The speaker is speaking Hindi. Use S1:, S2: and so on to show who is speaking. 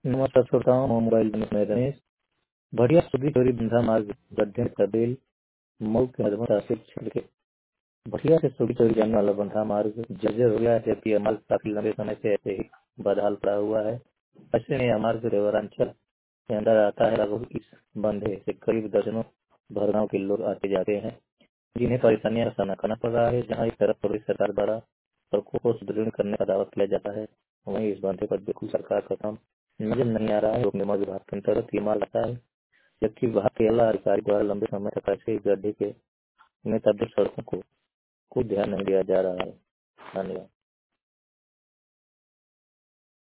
S1: नमस्कार श्रोताओं, मैं मोबाइल में रमेश। बढ़िया सुधी चोरी बंधा मार्ग गड्ढे तबेल मऊ के मधुमता क्षेत्र के बढ़िया से सुधी चोरी जाने वाला बंधा मार्ग जर्जर हो गया है, जबकि यह मार्ग काफी लंबे समय से ऐसे ही बदहाल पड़ा हुआ है। ऐसे में यह मार्ग रेवरांचल के अंदर आता है। लगभग इस बंधे से करीब दर्जनों भर गाँव के लोग आते जाते हैं, जिन्हें परेशानियों का सामना करना पड़ रहा है। जहाँ एक तरफ प्रदेश सरकार द्वारा सड़कों को सुदृढ़ करने का दावा किया जाता है, वहीं इस बांधे पर बिल्कुल सरकार का काम नजर नहीं आ रहा है। लोक निर्माण विभाग के अंतर्गत ये माल आता है, जबकि विभाग के अला अधिकारी द्वारा लंबे समय तक ऐसे गड्ढे के में तब्दील सड़कों को कोई ध्यान नहीं दिया जा रहा है। धन्यवाद।